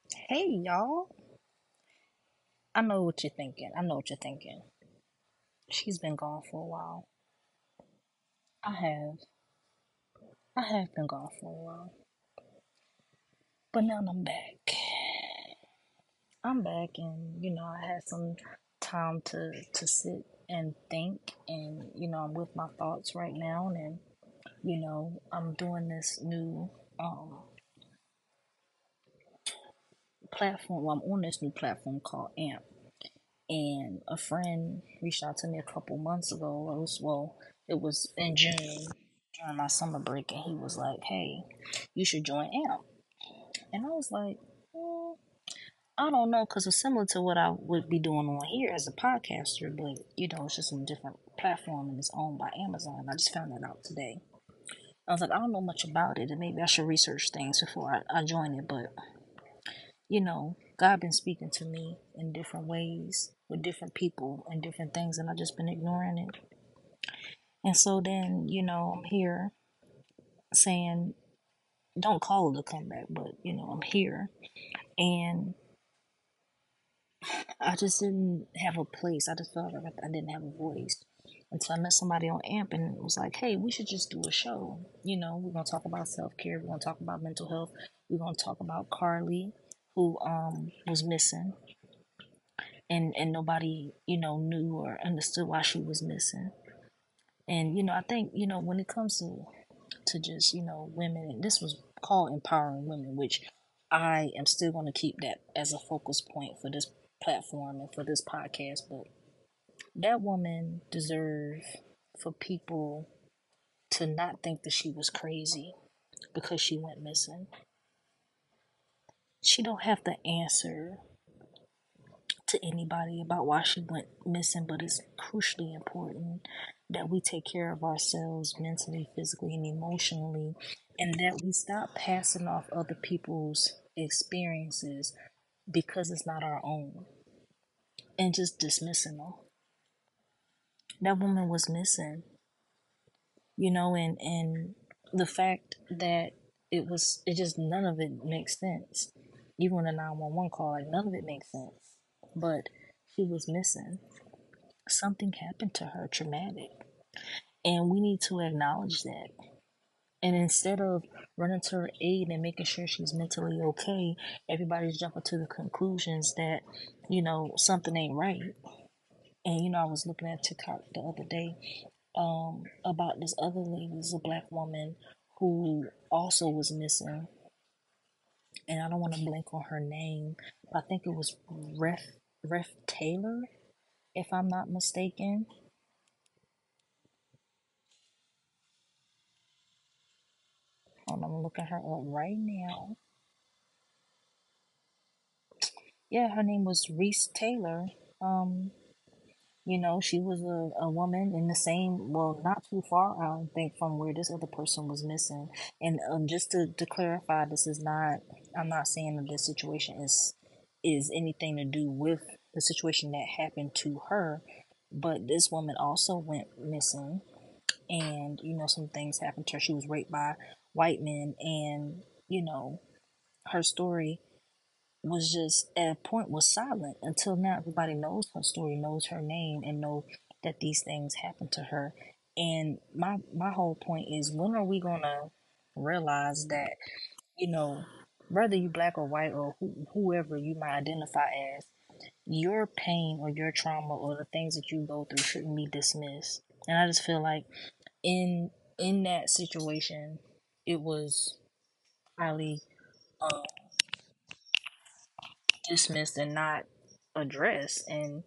Hey y'all, I know what you're thinking. I know what you're thinking. She's been gone for a while. I have. I have been gone for a while. But now I'm back. I'm back and I had some time to sit and think and I'm with my thoughts right now and I'm doing this new um platform. Well, I'm on this new platform called AMP. And a friend reached out to me a couple months ago. It was in June during my summer break, and he was like, "Hey, you should join AMP." And I was like, mm, "I don't know," because it's similar to what I would be doing on here as a podcaster, but it's just a different platform and it's owned by Amazon. I just found that out today. I was like, I don't know much about it, and maybe I should research things before I join it. But God been speaking to me in different ways with different people and different things, and I just been ignoring it. And so then, I'm here saying, don't call it a comeback, but I'm here. And I just didn't have a place. I just felt like I didn't have a voice. Until I met somebody on AMP and it was like, hey, we should just do a show. We're gonna talk about self care, we're gonna talk about mental health, we're gonna talk about Carly, who was missing and nobody, knew or understood why she was missing. And I think, when it comes to just women, and this was called empowering women, which I am still going to keep that as a focus point for this platform and for this podcast. But that woman deserved for people to not think that she was crazy because she went missing. She don't have to answer to anybody about why she went missing, but it's crucially important that we take care of ourselves mentally, physically, and emotionally, and that we stop passing off other people's experiences because it's not our own and just dismissing them. That woman was missing, and the fact that it just none of it makes sense. Even when the 911 call, like none of it makes sense. But she was missing. Something happened to her traumatic, and we need to acknowledge that. And instead of running to her aid and making sure she's mentally okay, everybody's jumping to the conclusions that something ain't right. And I was looking at TikTok the other day about this other lady, this is a black woman who also was missing, and I don't want to blank on her name, but I think it was Ref Taylor, if I'm not mistaken. Hold on, I'm looking her up right now. Yeah, her name was Reese Taylor. Um, she was a woman in the same, well, not too far, I don't think, from where this other person was missing. And just to clarify, this is not, I'm not saying that this situation is anything to do with the situation that happened to her, but this woman also went missing, and some things happened to her. She was raped by white men, and her story was just at a point was silent until now everybody knows her story, knows her name, and know that these things happened to her. And my whole point is, when are we gonna realize that, you know whether you black or white or whoever you might identify as, your pain or your trauma or the things that you go through shouldn't be dismissed. And I just feel like in in that situation, it was highly um, dismissed and not addressed. And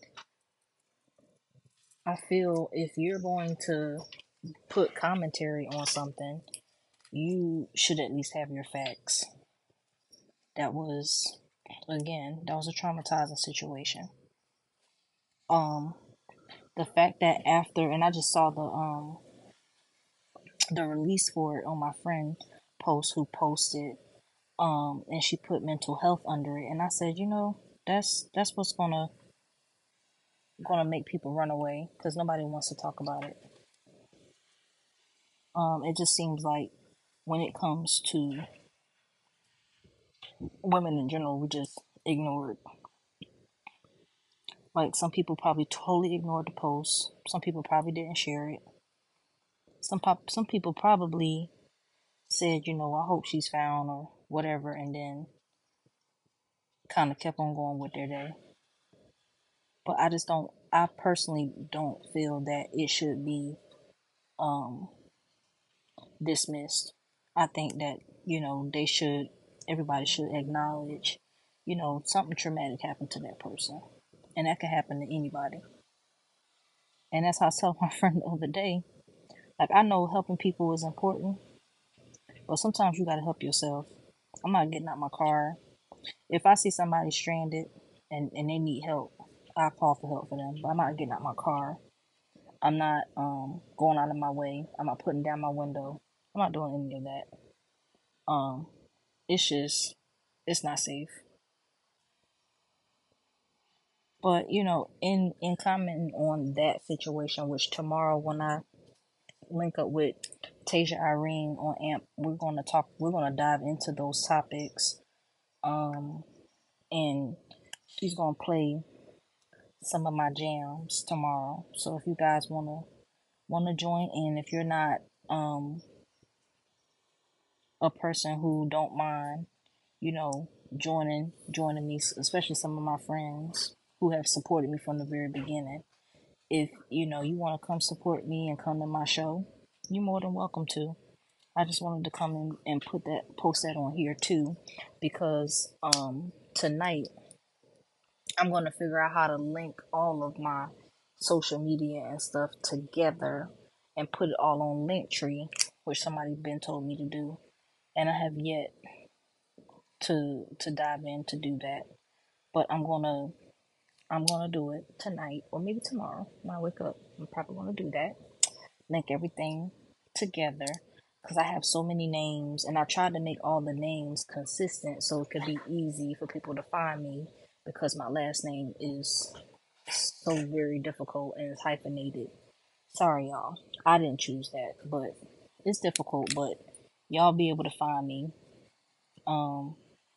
I feel if you're going to put commentary on something, you should at least have your facts. That was, again, that was a traumatizing situation. Um, the fact that after, and I just saw the release for it on my friend post who posted, and she put mental health under it, and I said, that's what's gonna make people run away because nobody wants to talk about it. It just seems like when it comes to women in general, we just ignore it. Like some people probably totally ignored the post. Some people probably didn't share it. Some people probably said, I hope she's found or whatever, and then kind of kept on going with their day. But I personally don't feel that it should be um, dismissed. I think that, everybody should acknowledge, something traumatic happened to that person. And that can happen to anybody. And that's how I told my friend the other day. Like, I know helping people is important, but sometimes you got to help yourself. I'm not getting out my car. If I see somebody stranded and they need help, I'll call for help for them. But I'm not getting out my car. I'm not going out of my way. I'm not putting down my window. I'm not doing any of that. Um, it's just it's not safe. But in commenting on that situation, which tomorrow when I link up with Tasia Irene on AMP, we're gonna dive into those topics. Um, and she's gonna play some of my jams tomorrow. So if you guys wanna join in, if you're not um a person who don't mind, you know, joining me, especially some of my friends who have supported me from the very beginning. If you want to come support me and come to my show, you're more than welcome to. I just wanted to come in and post that on here too, because tonight I'm going to figure out how to link all of my social media and stuff together and put it all on Linktree, which somebody been told me to do, and I have yet to dive in to do that. But I'm gonna do it tonight or maybe tomorrow when I wake up. I'm probably gonna do that. Link everything together because I have so many names and I tried to make all the names consistent so it could be easy for people to find me because my last name is so very difficult and it's hyphenated. Sorry, y'all. I didn't choose that, but it's difficult. But y'all be able to find me. Um,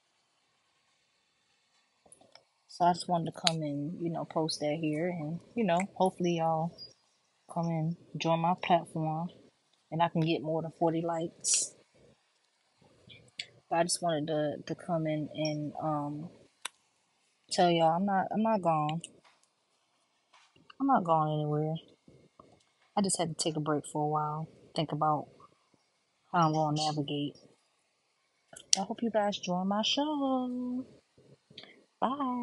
so I just wanted to come and post that here, and hopefully y'all come and join my platform, and I can get more than 40 likes. But I just wanted to come in and tell y'all I'm not gone. I'm not going anywhere. I just had to take a break for a while, think about how I'm gonna navigate. I hope you guys join my show. Bye.